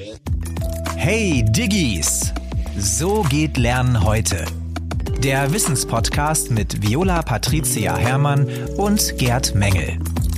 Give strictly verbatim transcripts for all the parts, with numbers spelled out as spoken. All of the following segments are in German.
Hey Diggis! So geht Lernen heute. Der Wissenspodcast mit Viola Patricia Herrmann und Gerd Mengel.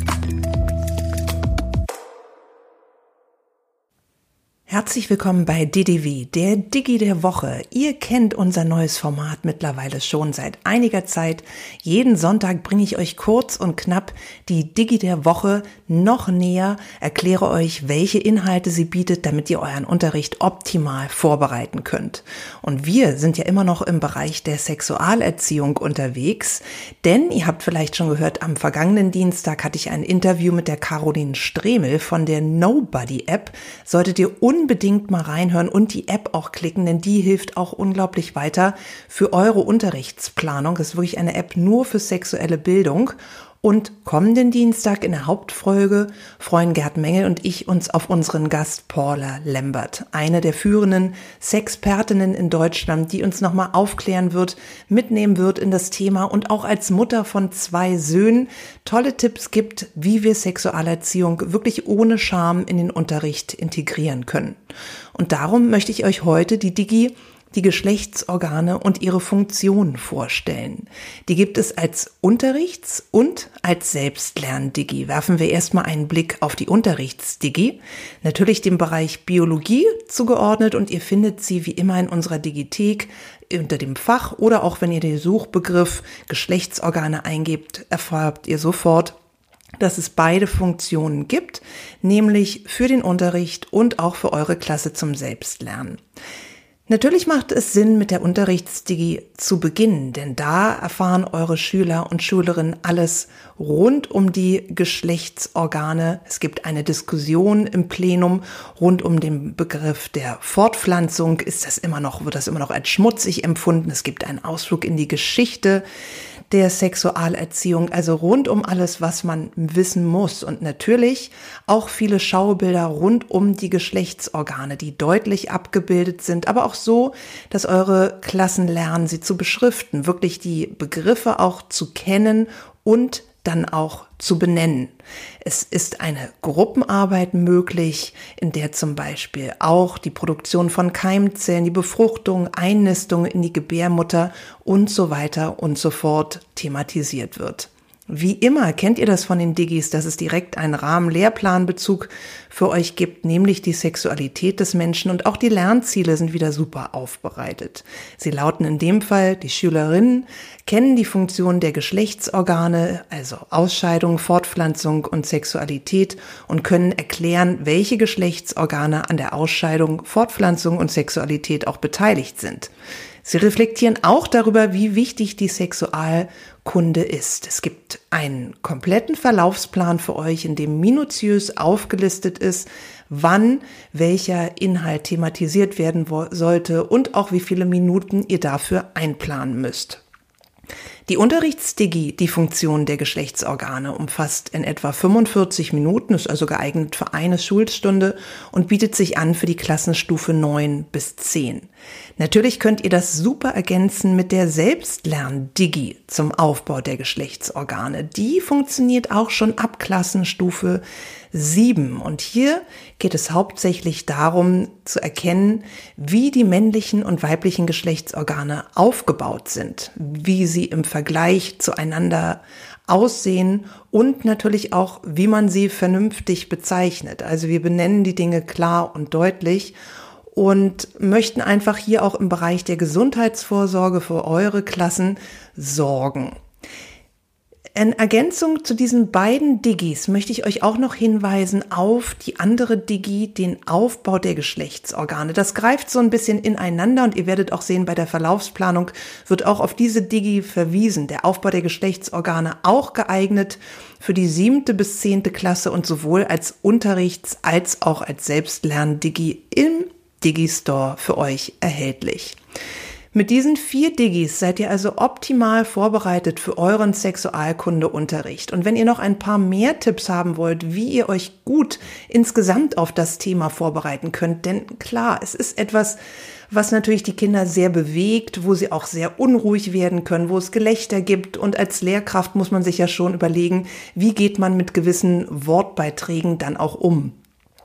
Herzlich willkommen bei D D W, der Digi der Woche. Ihr kennt unser neues Format mittlerweile schon seit einiger Zeit. Jeden Sonntag bringe ich euch kurz und knapp die Digi der Woche noch näher, erkläre euch, welche Inhalte sie bietet, damit ihr euren Unterricht optimal vorbereiten könnt. Und wir sind ja immer noch im Bereich der Sexualerziehung unterwegs, denn ihr habt vielleicht schon gehört, am vergangenen Dienstag hatte ich ein Interview mit der Caroline Stremel von der Nobody-App. Solltet ihr unbedingt Unbedingt mal reinhören und die App auch klicken, denn die hilft auch unglaublich weiter für eure Unterrichtsplanung. Das ist wirklich eine App nur für sexuelle Bildung. Und kommenden Dienstag in der Hauptfolge freuen Gerd Mengel und ich uns auf unseren Gast Paula Lambert, eine der führenden Sexpertinnen in Deutschland, die uns nochmal aufklären wird, mitnehmen wird in das Thema und auch als Mutter von zwei Söhnen tolle Tipps gibt, wie wir Sexualerziehung wirklich ohne Scham in den Unterricht integrieren können. Und darum möchte ich euch heute die Digi die Geschlechtsorgane und ihre Funktionen vorstellen. Die gibt es als Unterrichts- und als Selbstlern-Digi. Werfen wir erstmal einen Blick auf die Unterrichts-Digi. Natürlich dem Bereich Biologie zugeordnet und ihr findet sie wie immer in unserer Digithek unter dem Fach oder auch wenn ihr den Suchbegriff Geschlechtsorgane eingebt, erfahrt ihr sofort, dass es beide Funktionen gibt, nämlich für den Unterricht und auch für eure Klasse zum Selbstlernen. Natürlich macht es Sinn, mit der Unterrichtsdigi zu beginnen, denn da erfahren eure Schüler und Schülerinnen alles rund um die Geschlechtsorgane. Es gibt eine Diskussion im Plenum rund um den Begriff der Fortpflanzung. Ist das immer noch, wird das immer noch als schmutzig empfunden? Es gibt einen Ausflug in die Geschichte der Sexualerziehung, also rund um alles, was man wissen muss. Und natürlich auch viele Schaubilder rund um die Geschlechtsorgane, die deutlich abgebildet sind, aber auch so, dass eure Klassen lernen, sie zu beschriften, wirklich die Begriffe auch zu kennen und dann auch zu benennen. Es ist eine Gruppenarbeit möglich, in der zum Beispiel auch die Produktion von Keimzellen, die Befruchtung, Einnistung in die Gebärmutter und so weiter und so fort thematisiert wird. Wie immer kennt ihr das von den Digis, dass es direkt einen Rahmen-Lehrplanbezug für euch gibt, nämlich die Sexualität des Menschen und auch die Lernziele sind wieder super aufbereitet. Sie lauten in dem Fall, die Schülerinnen kennen die Funktion der Geschlechtsorgane, also Ausscheidung, Fortpflanzung und Sexualität und können erklären, welche Geschlechtsorgane an der Ausscheidung, Fortpflanzung und Sexualität auch beteiligt sind. Sie reflektieren auch darüber, wie wichtig die Sexualkunde ist. Es gibt einen kompletten Verlaufsplan für euch, in dem minutiös aufgelistet ist, wann welcher Inhalt thematisiert werden sollte und auch wie viele Minuten ihr dafür einplanen müsst. Die Unterrichtsdigi, die Funktion der Geschlechtsorgane, umfasst in etwa fünfundvierzig Minuten, ist also geeignet für eine Schulstunde und bietet sich an für die Klassenstufe neun bis zehn. Natürlich könnt ihr das super ergänzen mit der Selbstlern-Digi zum Aufbau der Geschlechtsorgane. Die funktioniert auch schon ab Klassenstufe sieben. Und hier geht es hauptsächlich darum zu erkennen, wie die männlichen und weiblichen Geschlechtsorgane aufgebaut sind, wie sie im Vergleich zueinander aussehen und natürlich auch, wie man sie vernünftig bezeichnet. Also wir benennen die Dinge klar und deutlich und möchten einfach hier auch im Bereich der Gesundheitsvorsorge für eure Klassen sorgen. In Ergänzung zu diesen beiden Digis möchte ich euch auch noch hinweisen auf die andere Digi, den Aufbau der Geschlechtsorgane. Das greift so ein bisschen ineinander und ihr werdet auch sehen, bei der Verlaufsplanung wird auch auf diese Digi verwiesen. Der Aufbau der Geschlechtsorgane auch geeignet für die siebte bis zehnte Klasse und sowohl als Unterrichts- als auch als Selbstlern-Digi im Digistore für euch erhältlich. Mit diesen vier Digis seid ihr also optimal vorbereitet für euren Sexualkundeunterricht. Und wenn ihr noch ein paar mehr Tipps haben wollt, wie ihr euch gut insgesamt auf das Thema vorbereiten könnt, denn klar, es ist etwas, was natürlich die Kinder sehr bewegt, wo sie auch sehr unruhig werden können, wo es Gelächter gibt. Und als Lehrkraft muss man sich ja schon überlegen, wie geht man mit gewissen Wortbeiträgen dann auch um.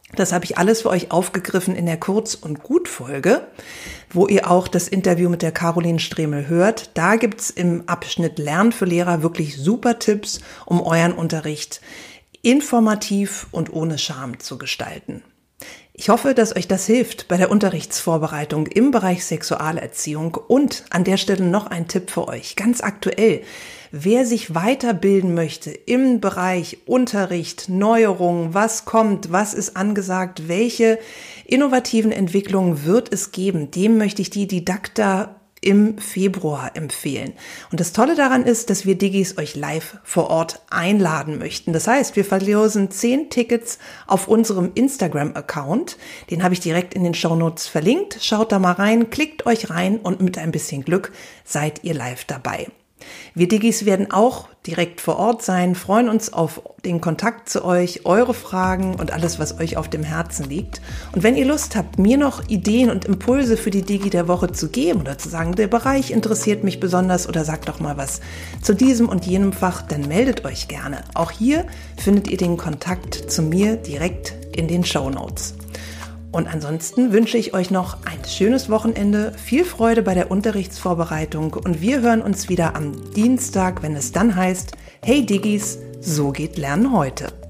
Das habe ich alles für euch aufgegriffen in der Kurz- und Gut-Folge, wo ihr auch das Interview mit der Caroline Stremel hört. Da gibt's im Abschnitt Lernen für Lehrer wirklich super Tipps, um euren Unterricht informativ und ohne Scham zu gestalten. Ich hoffe, dass euch das hilft bei der Unterrichtsvorbereitung im Bereich Sexualerziehung. Und an der Stelle noch ein Tipp für euch, ganz aktuell. Wer sich weiterbilden möchte im Bereich Unterricht, Neuerungen, was kommt, was ist angesagt, welche innovativen Entwicklungen wird es geben, dem möchte ich die Didakta im Februar empfehlen. Und das Tolle daran ist, dass wir Diggis euch live vor Ort einladen möchten. Das heißt, wir verlosen zehn Tickets auf unserem Instagram-Account. Den habe ich direkt in den Shownotes verlinkt. Schaut da mal rein, klickt euch rein und mit ein bisschen Glück seid ihr live dabei. Wir Diggis werden auch direkt vor Ort sein, freuen uns auf den Kontakt zu euch, eure Fragen und alles, was euch auf dem Herzen liegt. Und wenn ihr Lust habt, mir noch Ideen und Impulse für die Digi der Woche zu geben oder zu sagen, der Bereich interessiert mich besonders oder sagt doch mal was zu diesem und jenem Fach, dann meldet euch gerne. Auch hier findet ihr den Kontakt zu mir direkt in den Shownotes. Und ansonsten wünsche ich euch noch ein schönes Wochenende, viel Freude bei der Unterrichtsvorbereitung und wir hören uns wieder am Dienstag, wenn es dann heißt, hey Diggis, so geht Lernen heute.